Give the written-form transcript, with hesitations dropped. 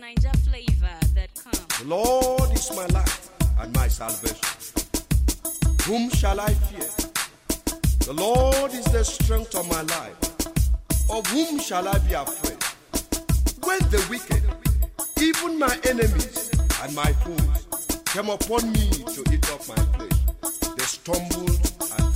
NigerFlavor.com. The Lord is my light and my salvation. Whom shall I fear? The Lord is the strength of my life. Of whom shall I be afraid? When the wicked, even my enemies and my foes, came upon me to eat up my flesh, they stumbled and